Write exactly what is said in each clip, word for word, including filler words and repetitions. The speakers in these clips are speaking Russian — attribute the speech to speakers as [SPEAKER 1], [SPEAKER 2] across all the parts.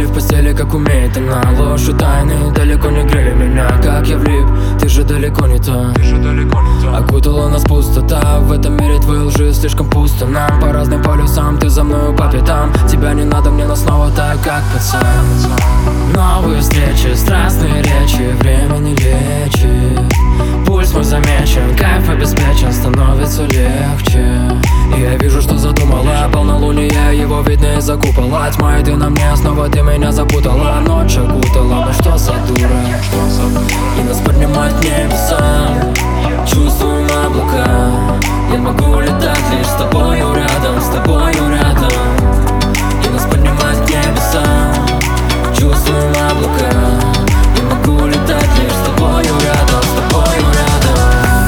[SPEAKER 1] в постели, как умеет она. Ложь и тайны далеко не грели меня. Как я влип, ты же далеко не та. Окутала нас пустота. В этом мире твоей лжи слишком пусто. Нам по разным полюсам, ты за мною по пятам. Тебя не надо мне, но снова так, как пацан. Новые встречи, страстные речи, время не лечит. Пульс мой замечен, кайф обеспечен, становится легче. И я вижу, что задумала полнолуние, его видно из-за купола. Тьма, и ты на мне, снова ты меня запутала. Ночь окутала, ну что за дура. И нас поднимать в небеса, чувствуем облака. Я могу летать лишь с тобою рядом, с тобою рядом. И нас поднимать в небеса, чувствуем облака. Я могу летать лишь с тобою рядом, с тобою рядом.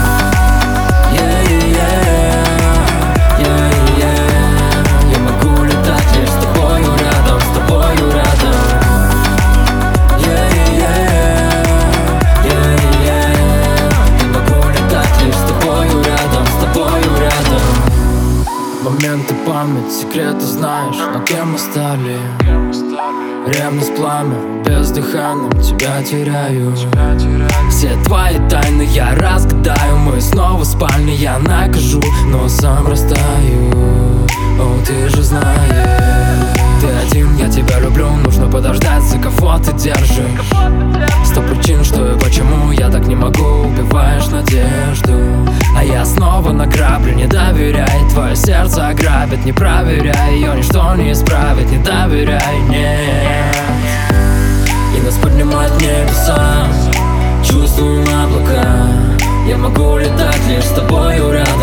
[SPEAKER 1] Yeah, yeah, yeah, yeah. Я могу летать лишь с тобою рядом, с тобою рядом. Yeah, yeah, yeah, yeah. Я могу летать лишь с тобою рядом, с тобою рядом. Моменты, память, секреты знаешь, но кем мы стали? Ревность, пламя, бездыханным тебя теряю. Все твои тайны я разгадаю. Мы снова в спальне, я накажу, но сам растаю. О, ты же знаешь, ты один, я тебя люблю. Нужно подождать, за кого ты держишь. Сто причин, что и почему я так не могу. Убиваешь надежду, а я снова на грабли. Не доверяй, твое сердце ограбит. Не проверяй, ее ничто не исправит. Не доверяй, нет. И нас поднимать в небеса, чувствуем облака. Я могу летать лишь с тобою рядом.